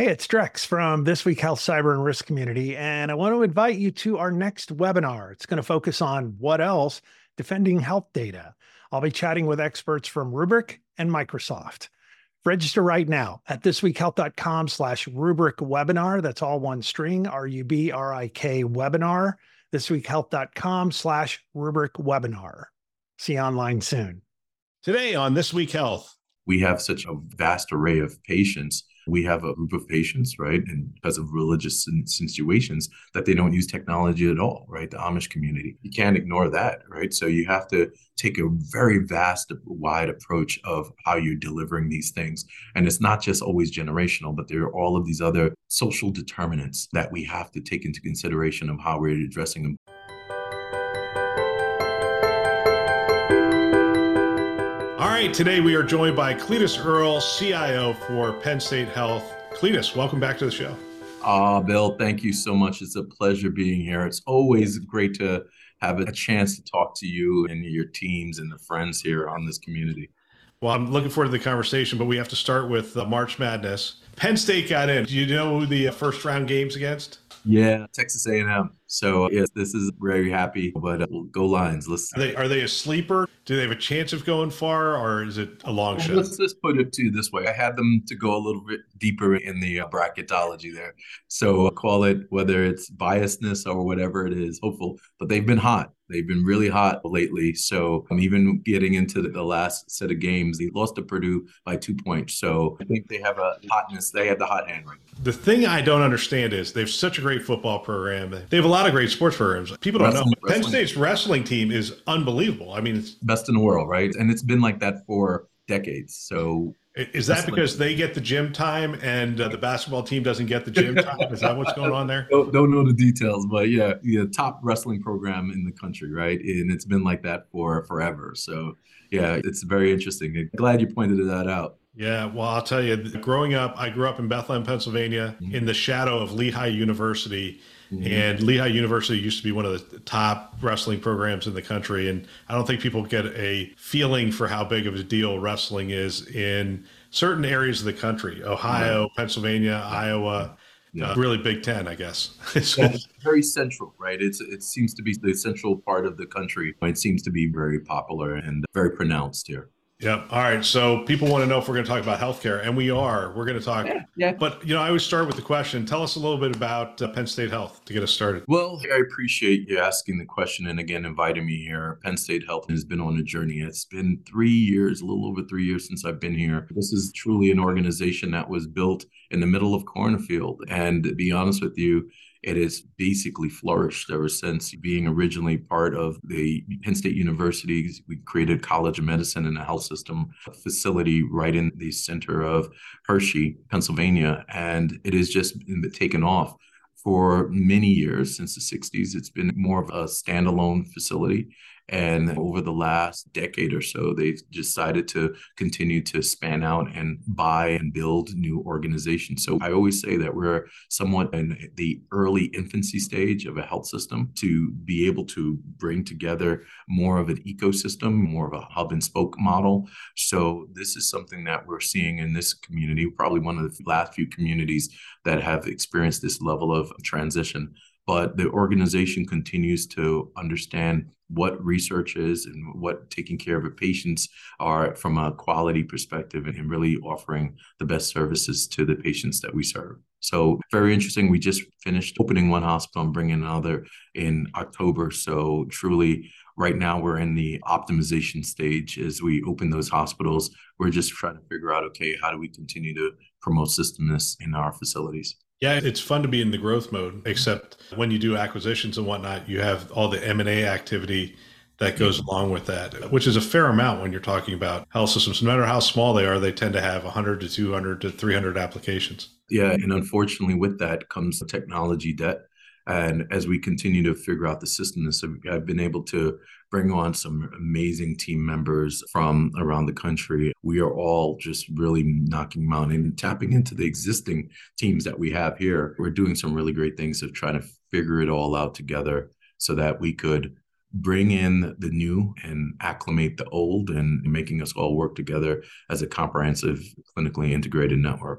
Hey, it's Drex from This Week Health Cyber and Risk Community, and I want to invite you to our next webinar. It's going to focus on what else? Defending health data. I'll be chatting with experts from Rubrik and Microsoft. Register right now at thisweekhealth.com/Rubrik webinar. That's all one string, RUBRIK webinar, thisweekhealth.com/Rubrik webinar. See you online soon. Today on This Week Health, we have such a vast array of patients. We have a group of patients, right? And because of religious situations that they don't use technology at all, right? The Amish community. You can't ignore that, right? So you have to take a very vast, wide approach of how you're delivering these things. And it's not just always generational, but there are all of these other social determinants that we have to take into consideration of how we're addressing them. All right, today we are joined by Cletus Earle, CIO for Penn State Health. Cletus, welcome back to the show. Bill, thank you so much. It's a pleasure being here. It's always great to have a chance to talk to you and your teams and the friends here on this community. Well, I'm looking forward to the conversation, but we have to start with March Madness. Penn State got in. Do you know who the first round game's against? Yeah, Texas A&M. So yes, this is very happy, but we'll go Lions. Are they a sleeper? Do they have a chance of going far, or is it a long shot? Let's just put it to you this way. I had them to go a little bit deeper in the bracketology there. So call it, whether it's biasness or whatever it is, hopeful. But they've been hot. They've been really hot lately. So I'm even getting into the last set of games. They lost to Purdue by 2 points. So I think they have a hotness. They have the hot hand right now. The thing I don't understand is they have such a great football program. They have a lot of great sports programs. People don't know. Penn State's wrestling team is unbelievable. I mean, it's best in the world, right? And it's been like that for decades. So is that because they get the gym time and the basketball team doesn't get the gym time? Is that what's going on there? Don't know the details, but yeah, top wrestling program in the country, right? And it's been like that for forever. So yeah, it's very interesting. Glad you pointed that out. Yeah, well, I'll tell you, growing up, I grew up in Bethlehem, Pennsylvania, in the shadow of Lehigh University. And Lehigh University used to be one of the top wrestling programs in the country. And I don't think people get a feeling for how big of a deal wrestling is in certain areas of the country: Ohio, Pennsylvania, Iowa. Really Big Ten, I guess. It's very central, right? It seems to be the central part of the country. It seems to be very popular and very pronounced here. Yeah. All right. So people want to know if we're going to talk about healthcare, and we are. We're going to talk. Yeah. But, I always start with the question. Tell us a little bit about Penn State Health to get us started. Well, I appreciate you asking the question and again inviting me here. Penn State Health has been on a journey. It's been 3 years, a little over 3 years since I've been here. This is truly an organization that was built in the middle of cornfield. And to be honest with you, it has basically flourished ever since being originally part of the Penn State University. We created College of Medicine and a health system facility right in the center of Hershey, Pennsylvania. And it has just been taken off for many years since the 60s. It's been more of a standalone facility. And over the last decade or so, they've decided to continue to span out and buy and build new organizations. So I always say that we're somewhat in the early infancy stage of a health system to be able to bring together more of an ecosystem, more of a hub and spoke model. So this is something that we're seeing in this community, probably one of the last few communities that have experienced this level of transition. But the organization continues to understand what research is and what taking care of the patients are from a quality perspective and really offering the best services to the patients that we serve. So very interesting. We just finished opening one hospital and bringing another in October. So truly right now we're in the optimization stage as we open those hospitals. We're just trying to figure out, okay, how do we continue to promote systemness in our facilities? Yeah, it's fun to be in the growth mode, except when you do acquisitions and whatnot, you have all the M&A activity that goes along with that, which is a fair amount when you're talking about health systems. No matter how small they are, they tend to have 100 to 200 to 300 applications. Yeah, and unfortunately with that comes technology debt. And as we continue to figure out the system, I've been able to bring on some amazing team members from around the country. We are all just really knocking them out and tapping into the existing teams that we have here. We're doing some really great things of trying to figure it all out together so that we could bring in the new and acclimate the old and making us all work together as a comprehensive, clinically integrated network.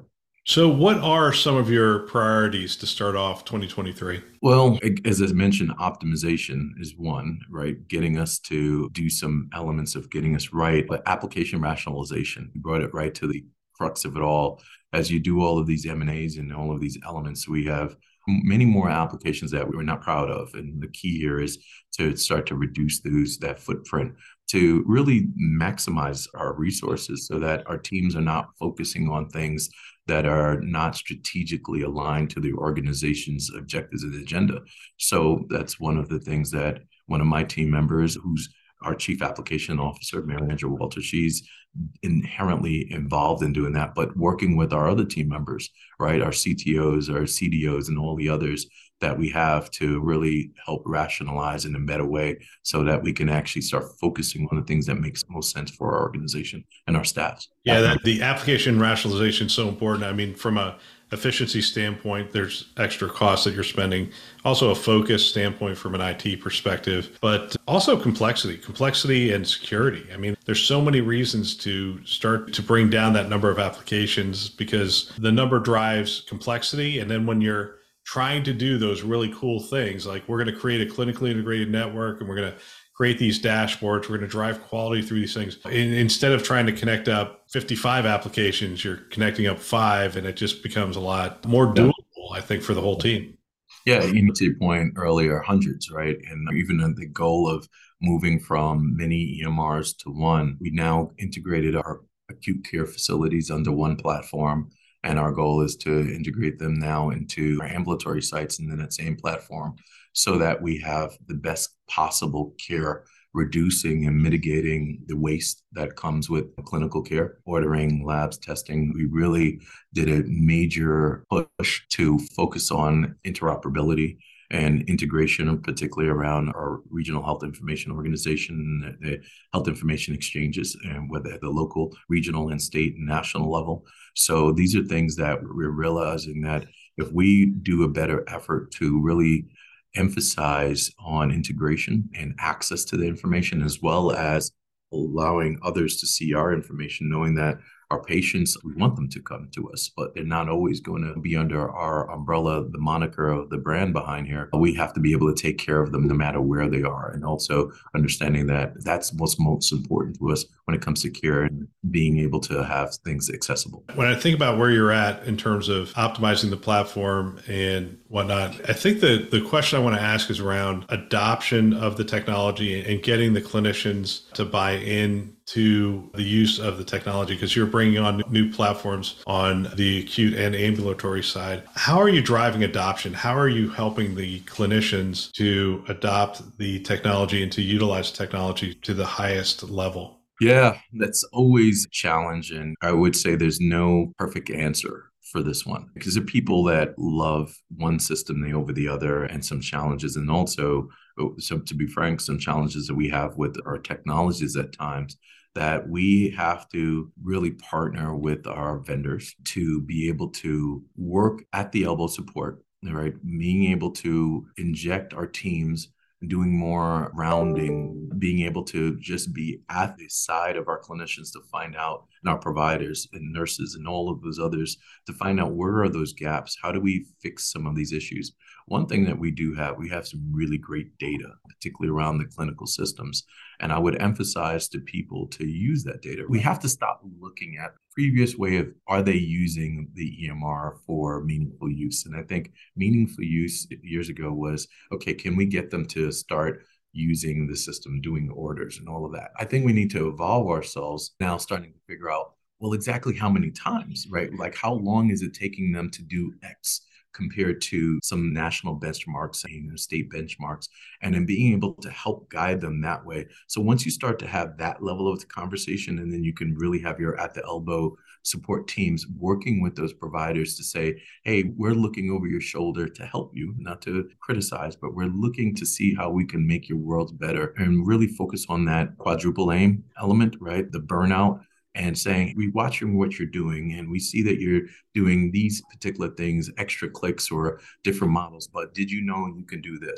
So, what are some of your priorities to start off 2023? Well, as I mentioned, optimization is one, right? Getting us to do some elements of getting us right, but application rationalization, you brought it right to the crux of it all. As you do all of these M&As and all of these elements, we have many more applications that we're not proud of. And the key here is to start to reduce that footprint to really maximize our resources so that our teams are not focusing on things that are not strategically aligned to the organization's objectives and agenda. So that's one of the things that one of my team members, who's our chief application officer, Mary Angela Walter, she's inherently involved in doing that, but working with our other team members, right? Our CTOs, our CDOs, and all the others that we have to really help rationalize in a better way so that we can actually start focusing on the things that makes most sense for our organization and our staffs. Yeah, the application rationalization is so important. I mean, from a efficiency standpoint, there's extra costs that you're spending. Also a focus standpoint from an IT perspective, but also complexity and security. I mean, there's so many reasons to start to bring down that number of applications because the number drives complexity. And then when you're trying to do those really cool things, like we're going to create a clinically integrated network and we're going to create these dashboards. We're going to drive quality through these things. Instead of trying to connect up 55 applications, you're connecting up 5, and it just becomes a lot more doable, I think, for the whole team. Yeah, to your point earlier, hundreds, right? And even the goal of moving from many EMRs to one, we now integrated our acute care facilities under one platform. And our goal is to integrate them now into our ambulatory sites and then that same platform so that we have the best possible care, reducing and mitigating the waste that comes with clinical care, ordering, labs, testing. We really did a major push to focus on interoperability and integration, particularly around our regional health information organization, the health information exchanges, and whether at the local, regional, and state and national level. So these are things that we're realizing that if we do a better effort to really emphasize on integration and access to the information, as well as allowing others to see our information, knowing that our patients, we want them to come to us, but they're not always going to be under our umbrella, the moniker of the brand behind here. We have to be able to take care of them no matter where they are. And also understanding that that's what's most important to us when it comes to care and being able to have things accessible. When I think about where you're at in terms of optimizing the platform and whatnot, I think the question I want to ask is around adoption of the technology and getting the clinicians to buy in to the use of the technology, because you're bringing on new platforms on the acute and ambulatory side. How are you driving adoption? How are you helping the clinicians to adopt the technology and to utilize technology to the highest level? Yeah, that's always a challenge. And I would say there's no perfect answer for this one because there are people that love one system over the other and some challenges. And also, so to be frank, some challenges that we have with our technologies at times that we have to really partner with our vendors to be able to work at the elbow support, right? Being able to inject our teams, doing more rounding, being able to just be at the side of our clinicians to find out, and our providers and nurses and all of those others to find out where are those gaps? How do we fix some of these issues? One thing that we have some really great data, particularly around the clinical systems. And I would emphasize to people to use that data. We have to stop looking at the previous way of, are they using the EMR for meaningful use? And I think meaningful use years ago was, okay, can we get them to start using the system, doing orders and all of that? I think we need to evolve ourselves now, starting to figure out, well, exactly how many times, right? Like how long is it taking them to do X compared to some national benchmarks and state benchmarks, and then being able to help guide them that way. So once you start to have that level of conversation, and then you can really have your at the elbow support teams working with those providers to say, hey, we're looking over your shoulder to help you, not to criticize, but we're looking to see how we can make your world better and really focus on that quadruple aim element, right? The burnout, and saying, we watching what you're doing and we see that you're doing these particular things, extra clicks or different models, but did you know you can do this?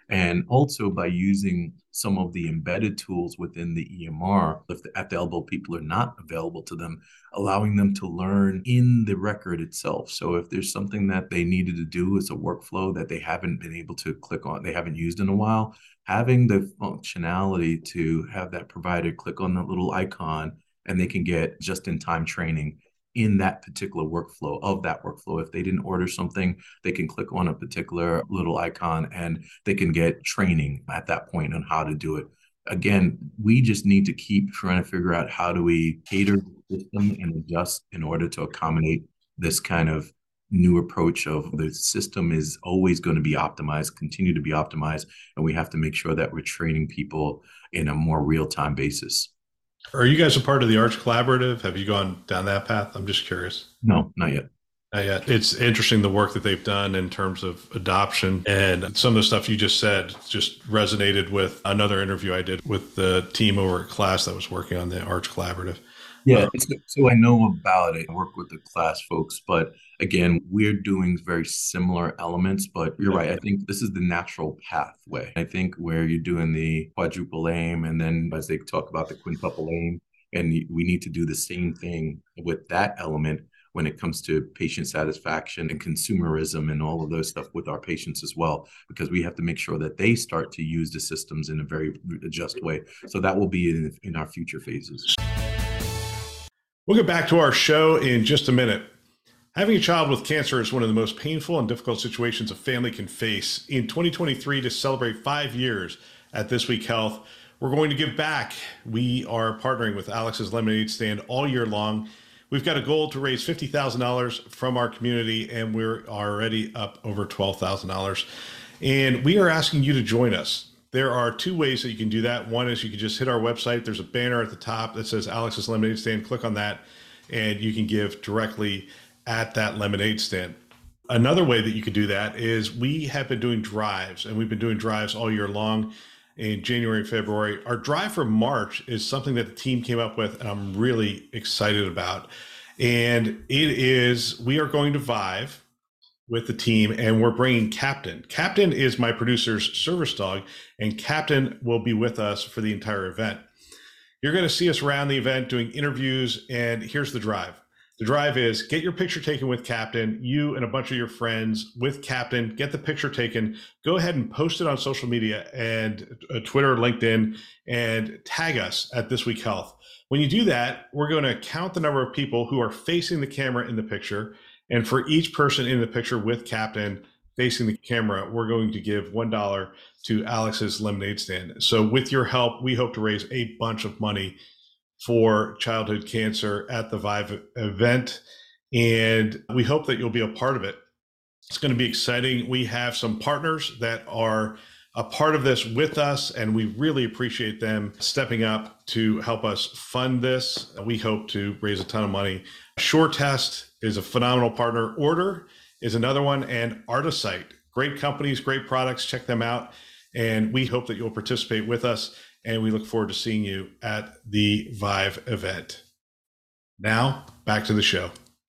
And also by using some of the embedded tools within the EMR, if the at the elbow people are not available to them, allowing them to learn in the record itself. So if there's something that they needed to do as a workflow that they haven't been able to click on, they haven't used in a while, having the functionality to have that provider click on that little icon and they can get just-in-time training in that particular workflow of that workflow. If they didn't order something, they can click on a particular little icon and they can get training at that point on how to do it. Again, we just need to keep trying to figure out how do we cater the system and adjust in order to accommodate this kind of new approach of the system is always going to be optimized, continue to be optimized, and we have to make sure that we're training people in a more real-time basis. Are you guys a part of the Arch Collaborative? Have you gone down that path? I'm just curious. No, not yet. Not yet. It's interesting the work that they've done in terms of adoption, and some of the stuff you just said just resonated with another interview I did with the team over at KLAS that was working on the Arch Collaborative. Yeah, so I know about it. I work with the KLAS folks, but again, we're doing very similar elements, but you're right. I think this is the natural pathway. I think where you're doing the quadruple aim, and then as they talk about the quintuple aim, and we need to do the same thing with that element when it comes to patient satisfaction and consumerism and all of those stuff with our patients as well, because we have to make sure that they start to use the systems in a very just way. So that will be in our future phases. We'll get back to our show in just a minute. Having a child with cancer is one of the most painful and difficult situations a family can face. In 2023, to celebrate 5 years at This Week Health, we're going to give back. We are partnering with Alex's Lemonade Stand all year long. We've got a goal to raise $50,000 from our community, and we're already up over $12,000. And we are asking you to join us. There are two ways that you can do that. One is you can just hit our website. There's a banner at the top that says Alex's Lemonade Stand. Click on that, and you can give directly at that lemonade stand. Another way that you could do that is we have been doing drives, and we've been doing drives all year long in January and February. Our drive for March is something that the team came up with, and I'm really excited about. And it is, we are going to Vive with the team, and we're bringing Captain. Captain is my producer's service dog, and Captain will be with us for the entire event. You're going to see us around the event doing interviews, and here's the drive. The drive is get your picture taken with Captain, you and a bunch of your friends with Captain, get the picture taken, go ahead and post it on social media and Twitter, LinkedIn, and tag us at This Week Health. When you do that, we're going to count the number of people who are facing the camera in the picture. And for each person in the picture with Captain facing the camera, we're going to give $1 to Alex's Lemonade Stand. So with your help, we hope to raise a bunch of money for childhood cancer at the Vive event. And we hope that you'll be a part of it. It's going to be exciting. We have some partners that are a part of this with us, and we really appreciate them stepping up to help us fund this. We hope to raise a ton of money. SureTest is a phenomenal partner. Order is another one, and Artisight. Great companies, great products. Check them out. And we hope that you'll participate with us, and we look forward to seeing you at the Vive event. Now, back to the show.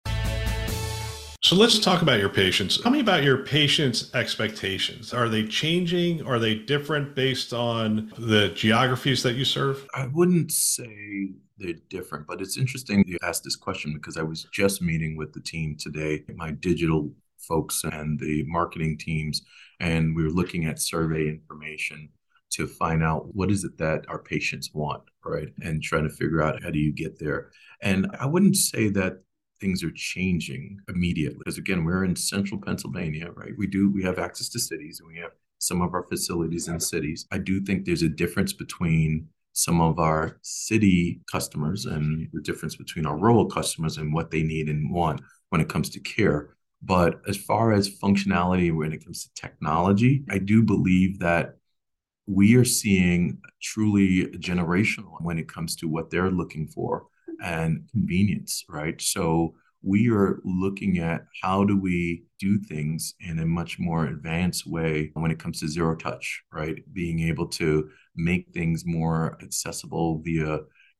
So let's talk about your patients. Tell me about your patients' expectations. Are they changing? Are they different based on the geographies that you serve? I wouldn't say they're different, but it's interesting you asked this question because I was just meeting with the team today, my digital folks and the marketing teams, and we were looking at survey information to find out what is it that our patients want, right? And trying to figure out how do you get there. And I wouldn't say that things are changing immediately. Because again, we're in central Pennsylvania, right? We have access to cities, and we have some of our facilities in cities. I do think there's a difference between some of our city customers and the difference between our rural customers and what they need and want when it comes to care. But as far as functionality, when it comes to technology, I do believe that we are seeing truly generational when it comes to what they're looking for and convenience, right? So we are looking at how do we do things in a much more advanced way when it comes to zero touch, right? Being able to make things more accessible via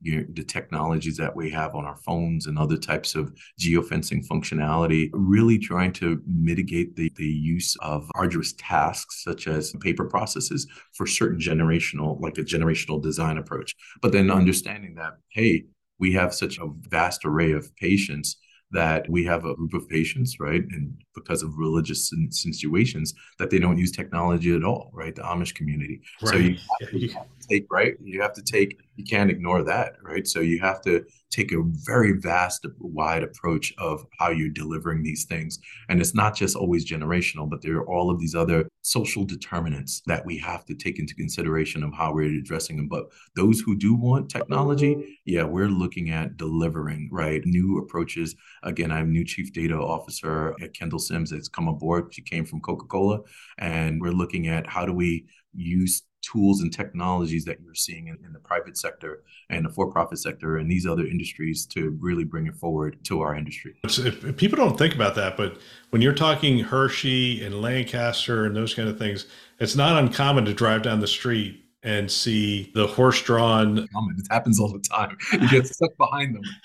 the technologies that we have on our phones and other types of geofencing functionality, really trying to mitigate the use of arduous tasks such as paper processes for certain like a generational design approach. But then understanding that, hey, we have such a vast array of patients that we have a group of patients, right? And because of religious situations, that they don't use technology at all, right? The Amish community. Right. So you have to take, right? You can't ignore that, right? So you have to take a very wide approach of how you're delivering these things. And it's not just always generational, but there are all of these other social determinants that we have to take into consideration of how we're addressing them. But those who do want technology, yeah, we're looking at delivering, right? New approaches. Again, I'm new chief data officer at Kendall Sims that's come aboard. She came from Coca-Cola, and we're looking at how do we use tools and technologies that you're seeing in the private sector and the for-profit sector and these other industries to really bring it forward to our industry. If people don't think about that, but when you're talking Hershey and Lancaster and those kind of things, it's not uncommon to drive down the street and see the horse-drawn. It happens all the time. You get stuck behind them.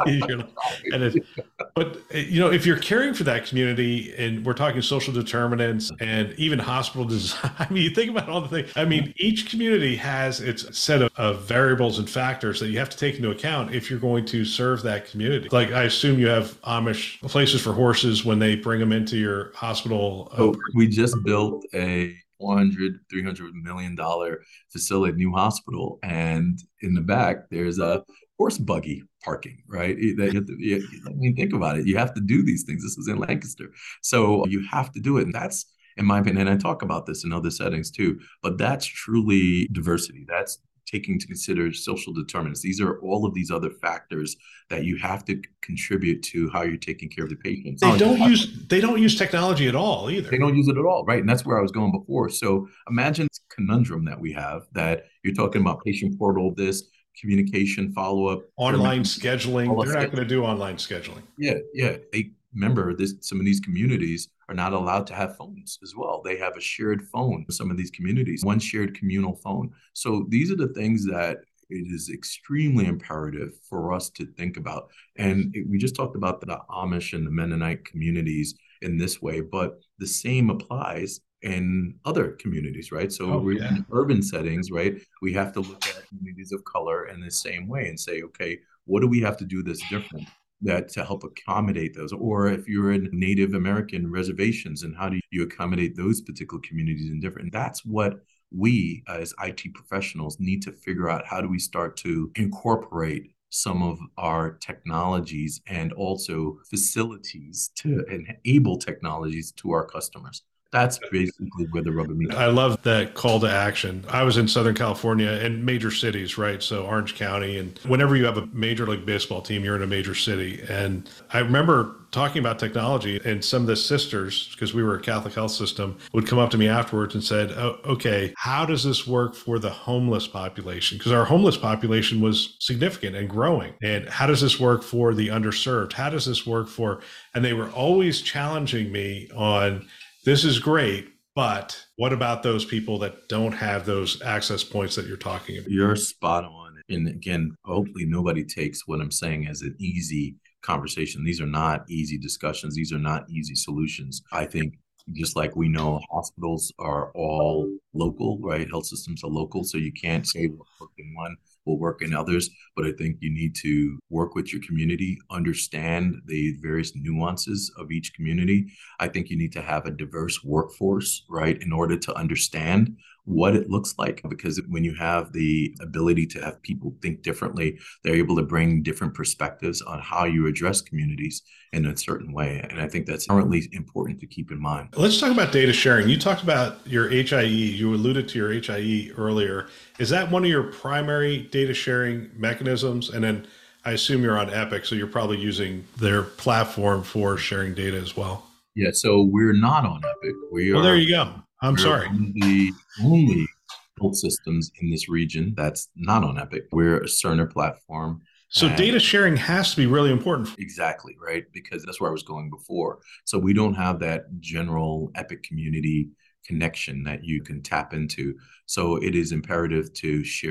But if you're caring for that community, and we're talking social determinants and even hospital design, I mean, you think about all the things. I mean, each community has its set of variables and factors that you have to take into account if you're going to serve that community. Like, I assume you have Amish places for horses when they bring them into your hospital. We just built a $300 million facility, new hospital, and in the back there's a horse buggy parking, right? I mean, think about it. You have to do these things. This is in Lancaster, so you have to do it, and that's, in my opinion, and I talk about this in other settings too, but that's truly diversity. That's taking into consider social determinants. These are all of these other factors that you have to contribute to how you're taking care of the patients. They don't use technology at all either. They don't use it at all, right? And that's where I was going before. So imagine this conundrum that we have, that you're talking about patient portal, this communication, follow-up, online scheduling. They're not going to do online scheduling. Yeah. Remember, some of these communities are not allowed to have phones as well. They have a shared phone. Some of these communities, one shared communal phone. So these are the things that it is extremely imperative for us to think about. And we just talked about the Amish and the Mennonite communities in this way, but the same applies in other communities, right? So in urban settings, right, we have to look at communities of color in the same way and say, okay, what do we have to do that's different to help accommodate those? Or if you're in Native American reservations, and how do you accommodate those particular communities in different? And that's what we as IT professionals need to figure out. How do we start to incorporate some of our technologies and also facilities to enable technologies to our customers? That's basically where the rubber meets. I love that call to action. I was in Southern California and major cities, right? So Orange County, and whenever you have a major league baseball team, you're in a major city. And I remember talking about technology, and some of the sisters, because we were a Catholic health system, would come up to me afterwards and said, oh, okay, how does this work for the homeless population? Because our homeless population was significant and growing. And how does this work for the underserved? How does this work for, and they were always challenging me on, this is great, but what about those people that don't have those access points that you're talking about? You're spot on. And again, hopefully nobody takes what I'm saying as an easy conversation. These are not easy discussions. These are not easy solutions. I think just like we know hospitals are all local, right? Health systems are local. So you can't say what worked in one will work in others. But I think you need to work with your community, understand the various nuances of each community. I think you need to have a diverse workforce, right, in order to understand what it looks like. Because when you have the ability to have people think differently, they're able to bring different perspectives on how you address communities in a certain way. And I think that's currently important to keep in mind. Let's talk about data sharing. You talked about your HIE. You alluded to your HIE earlier. Is that one of your primary data sharing mechanisms? And then I assume you're on Epic, so you're probably using their platform for sharing data as well. Yeah, so we're not on Epic. Well, there you go. I'm sorry. The only health systems in this region that's not on Epic. We're a Cerner platform. So data sharing has to be really important. Exactly, right? Because that's where I was going before. So we don't have that general Epic community connection that you can tap into. So it is imperative to share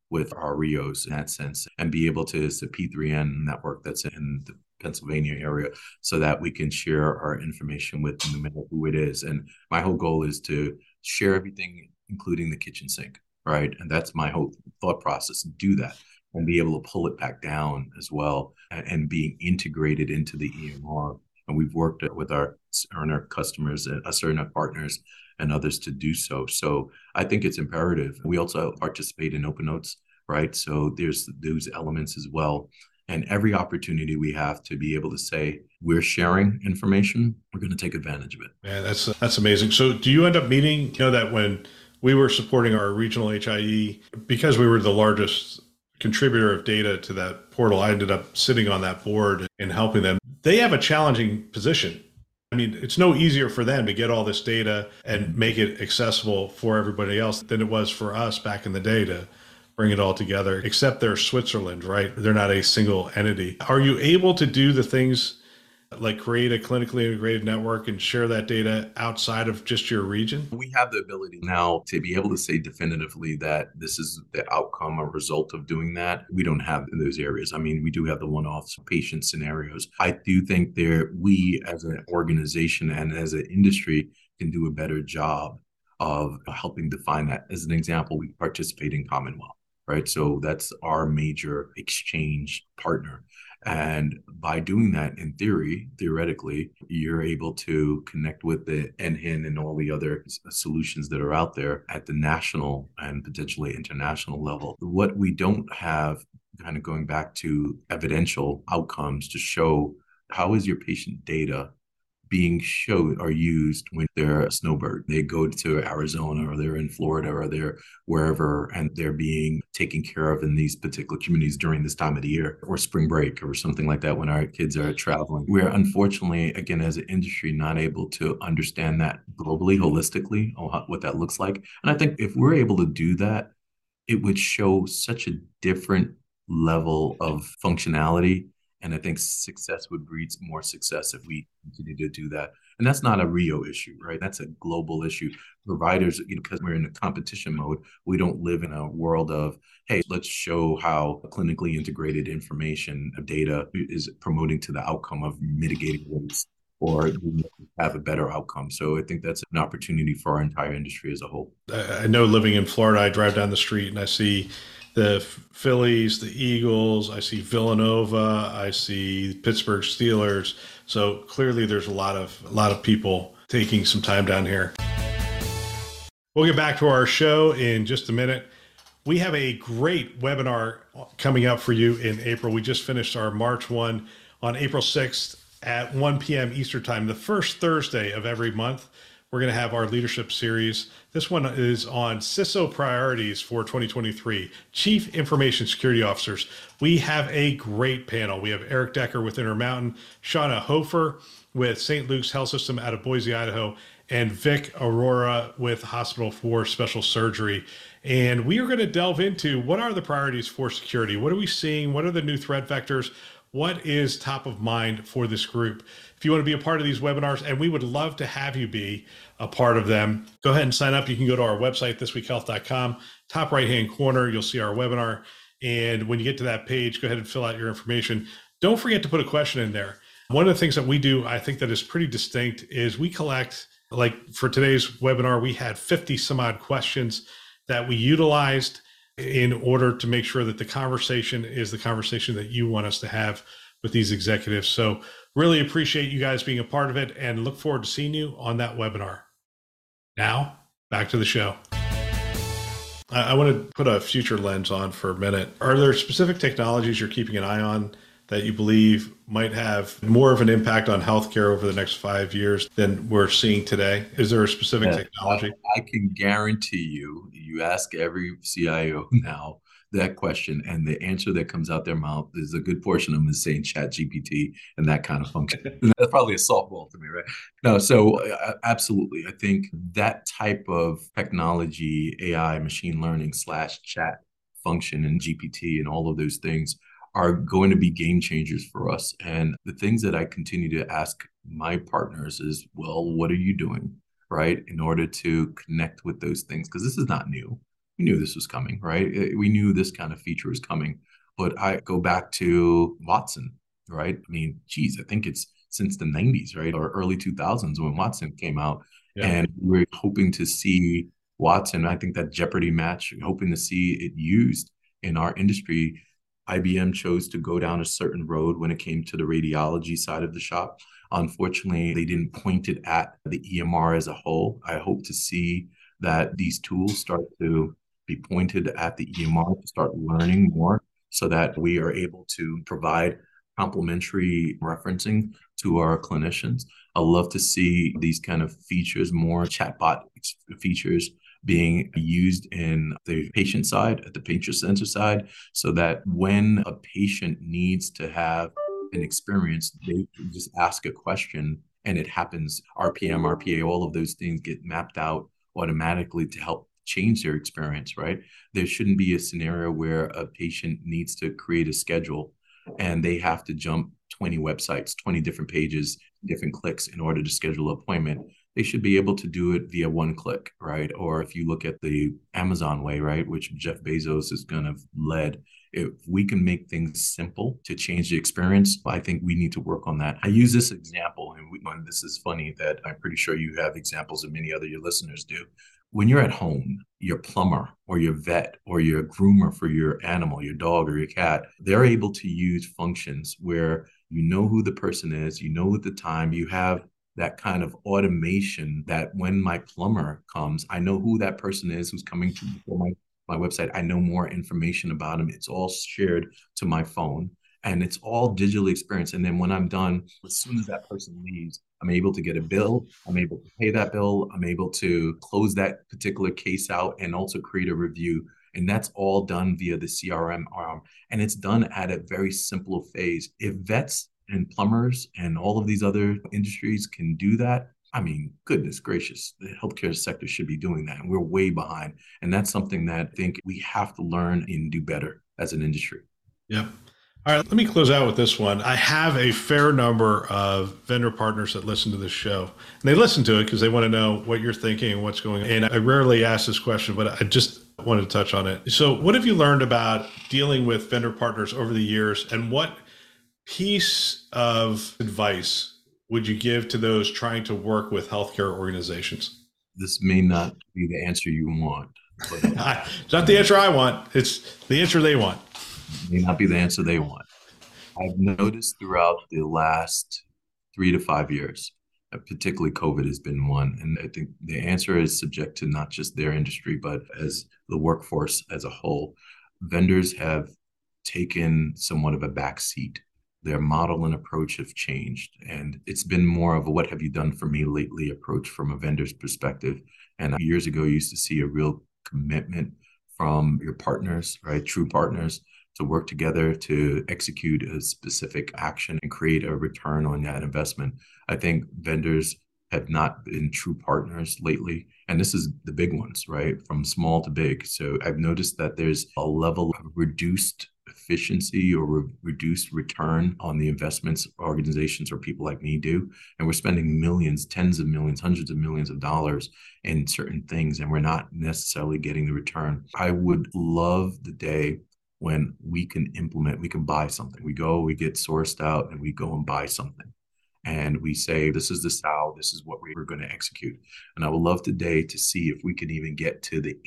with our RIOs in that sense and be able to, it's a P3N network that's in the Pennsylvania area so that we can share our information with no matter who it is. And my whole goal is to share everything, including the kitchen sink, right? And that's my whole thought process, do that and be able to pull it back down as well and being integrated into the EMR. And we've worked with our customers, certain partners, and others to do so. So I think it's imperative. We also participate in Open Notes, right? So there's those elements as well. And every opportunity we have to be able to say we're sharing information, we're going to take advantage of it. Man, that's amazing. So do you end up meeting, that when we were supporting our regional HIE, because we were the largest contributor of data to that portal, I ended up sitting on that board and helping them. They have a challenging position. I mean, it's no easier for them to get all this data and make it accessible for everybody else than it was for us back in the day to bring it all together, except they're Switzerland, right? They're not a single entity. Are you able to do the things like create a clinically integrated network and share that data outside of just your region? We have the ability now to be able to say definitively that this is the outcome or result of doing that. We don't have in those areas. I mean, we do have the one-off patient scenarios. I do think we as an organization and as an industry can do a better job of helping define that. As an example, we participate in Commonwealth, right? So that's our major exchange partner. And by doing that, in theoretically, you're able to connect with the NHIN and all the other solutions that are out there at the national and potentially international level. What we don't have, kind of going back to evidential outcomes to show how is your patient data being showed or used when they're a snowbird. They go to Arizona or they're in Florida or they're wherever and they're being taken care of in these particular communities during this time of the year or spring break or something like that when our kids are traveling. We're unfortunately, again, as an industry, not able to understand that globally, holistically, what that looks like. And I think if we're able to do that, it would show such a different level of functionality. And I think success would breed more success if we continue to do that. And that's not a Rio issue, right? That's a global issue. Providers, because we're in a competition mode, we don't live in a world of, hey, let's show how clinically integrated information of data is promoting to the outcome of mitigating waste or have a better outcome. So I think that's an opportunity for our entire industry as a whole. I know living in Florida, I drive down the street and I see the Phillies, the Eagles, I see Villanova, I see Pittsburgh Steelers. So clearly there's a lot of people taking some time down here. We'll get back to our show in just a minute. We have a great webinar coming up for you in April. We just finished our March one on April 6th at 1 p.m. Eastern Time, the first Thursday of every month. We're going to have our leadership series. This one is on CISO priorities for 2023, Chief Information Security Officers. We have a great panel. We have Eric Decker with Intermountain, Shauna Hofer with St. Luke's Health System out of Boise, Idaho, and Vic Aurora with Hospital for Special Surgery. And we are going to delve into what are the priorities for security? What are we seeing? What are the new threat vectors? What is top of mind for this group? If you want to be a part of these webinars, and we would love to have you be a part of them, go ahead and sign up. You can go to our website, thisweekhealth.com. Top right-hand corner, you'll see our webinar. And when you get to that page, go ahead and fill out your information. Don't forget to put a question in there. One of the things that we do, I think that is pretty distinct, is we collect, like for today's webinar, we had 50 some odd questions that we utilized in order to make sure that the conversation is the conversation that you want us to have with these executives. So really appreciate you guys being a part of it and look forward to seeing you on that webinar. Now, back to the show. I want to put a future lens on for a minute. Are there specific technologies you're keeping an eye on that you believe might have more of an impact on healthcare over the next 5 years than we're seeing today? Is there a specific technology? I can guarantee you ask every CIO now that question, and the answer that comes out their mouth is a good portion of them is saying ChatGPT and that kind of function. And that's probably a softball to me, right? No, so absolutely. I think that type of technology, AI, machine learning / chat function and GPT and all of those things are going to be game changers for us. And the things that I continue to ask my partners is, well, what are you doing, right, in order to connect with those things? Because this is not new. we knew this was coming, right? We knew this kind of feature was coming. But I go back to Watson, right? I mean, geez, I think it's since the 90s, right? Or early 2000s when Watson came out. Yeah. And we're hoping to see Watson, I think that Jeopardy match, hoping to see it used in our industry. IBM chose to go down a certain road when it came to the radiology side of the shop. Unfortunately, they didn't point it at the EMR as a whole. I hope to see that these tools start to be pointed at the EMR to start learning more so that we are able to provide complementary referencing to our clinicians. I love to see these kind of features, more chatbot features being used in the patient side, at the patient center side, so that when a patient needs to have an experience, they can just ask a question and it happens. RPM, RPA, all of those things get mapped out automatically to help change their experience, right? There shouldn't be a scenario where a patient needs to create a schedule and they have to jump 20 websites, 20 different pages, different clicks in order to schedule an appointment. They should be able to do it via one click, right? Or if you look at the Amazon way, right, which Jeff Bezos is kind of led, if we can make things simple to change the experience, I think we need to work on that. I use this example, and this is funny that I'm pretty sure you have examples and many other your listeners do. When you're at home, your plumber or your vet or your groomer for your animal, your dog or your cat, they're able to use functions where you know who the person is, you know at the time, you have that kind of automation that when my plumber comes, I know who that person is who's coming to my website. I know more information about him. It's all shared to my phone and it's all digitally experienced. And then when I'm done, as soon as that person leaves, I'm able to get a bill. I'm able to pay that bill. I'm able to close that particular case out and also create a review. And that's all done via the CRM arm. And it's done at a very simple phase. If vets and plumbers and all of these other industries can do that, I mean, goodness gracious, the healthcare sector should be doing that. And we're way behind. And that's something that I think we have to learn and do better as an industry. Yep. All right, let me close out with this one. I have a fair number of vendor partners that listen to this show. And they listen to it because they want to know what you're thinking and what's going on. And I rarely ask this question, but I just wanted to touch on it. So what have you learned about dealing with vendor partners over the years? And what piece of advice would you give to those trying to work with healthcare organizations? This may not be the answer you want. But it's not the answer I want. It's the answer they want. May not be the answer they want. I've noticed throughout the last 3 to 5 years, particularly COVID has been one. And I think the answer is subject to not just their industry, but as the workforce as a whole. Vendors have taken somewhat of a backseat. Their model and approach have changed. And it's been more of a what have you done for me lately approach from a vendor's perspective. And years ago, you used to see a real commitment from your partners, right? True partners to work together to execute a specific action and create a return on that investment. I think vendors have not been true partners lately. And this is the big ones, right? From small to big. So I've noticed that there's a level of reduced efficiency or reduced return on the investments organizations or people like me do. And we're spending millions, tens of millions, hundreds of millions of dollars in certain things, and we're not necessarily getting the return. I would love the day when we can implement, we can buy something. We get sourced out and we go and buy something. And we say, this is the how, this is what we're going to execute. And I would love today to see if we can even get to the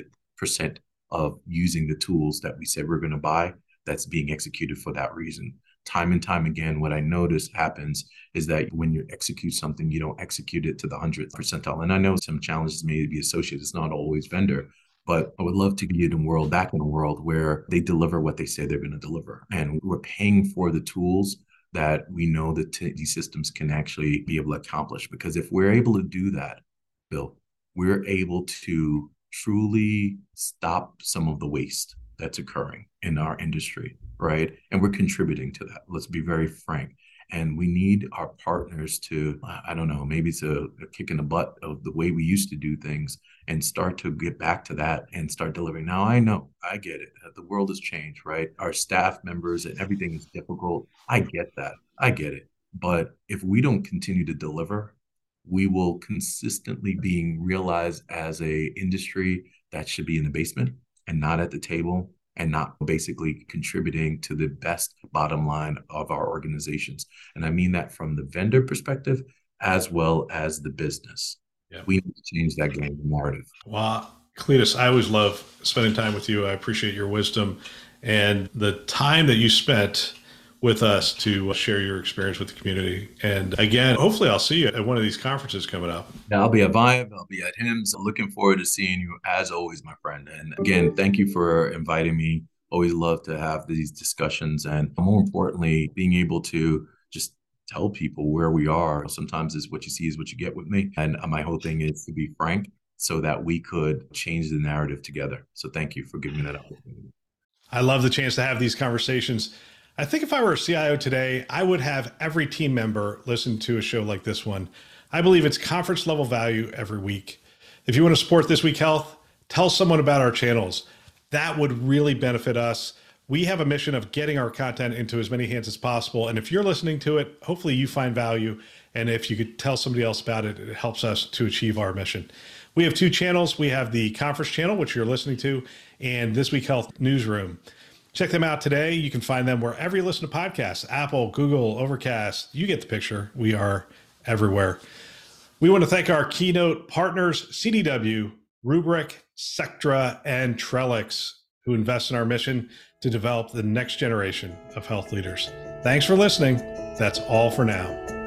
80th% of using the tools that we said we're going to buy that's being executed for that reason. Time and time again, what I notice happens is that when you execute something, you don't execute it to the 100th percentile. And I know some challenges may be associated. It's not always vendor, but I would love to get back in a world where they deliver what they say they're going to deliver. And we're paying for the tools that we know that these systems can actually be able to accomplish. Because if we're able to do that, Bill, we're able to truly stop some of the waste that's occurring in our industry, right? And we're contributing to that. Let's be very frank. And we need our partners to, I don't know, maybe it's a kick in the butt of the way we used to do things and start to get back to that and start delivering. Now, I know, I get it. The world has changed, right? Our staff members and everything is difficult. I get that. I get it. But if we don't continue to deliver, we will consistently being realized as a industry that should be in the basement and not at the table and not basically contributing to the best bottom line of our organizations. And I mean that from the vendor perspective as well as the business. Yeah. We need to change that game narrative. Well, Cletus, I always love spending time with you. I appreciate your wisdom and the time that you spent with us to share your experience with the community. And again, hopefully I'll see you at one of these conferences coming up. Yeah, I'll be at Vive, I'll be at HIMSS. I'm looking forward to seeing you as always, my friend. And again, thank you for inviting me. Always love to have these discussions and more importantly, being able to just tell people where we are. Sometimes is what you see is what you get with me. And my whole thing is to be frank so that we could change the narrative together. So thank you for giving me that opportunity. I love the chance to have these conversations. I think if I were a CIO today, I would have every team member listen to a show like this one. I believe it's conference level value every week. If you want to support This Week Health, tell someone about our channels. That would really benefit us. We have a mission of getting our content into as many hands as possible. And if you're listening to it, hopefully you find value. And if you could tell somebody else about it, it helps us to achieve our mission. We have two channels. We have the conference channel, which you're listening to, and This Week Health Newsroom. Check them out today. You can find them wherever you listen to podcasts, Apple, Google, Overcast. You get the picture. We are everywhere. We want to thank our keynote partners, CDW, Rubrik, Sectra, and Trellix, who invest in our mission to develop the next generation of health leaders. Thanks for listening. That's all for now.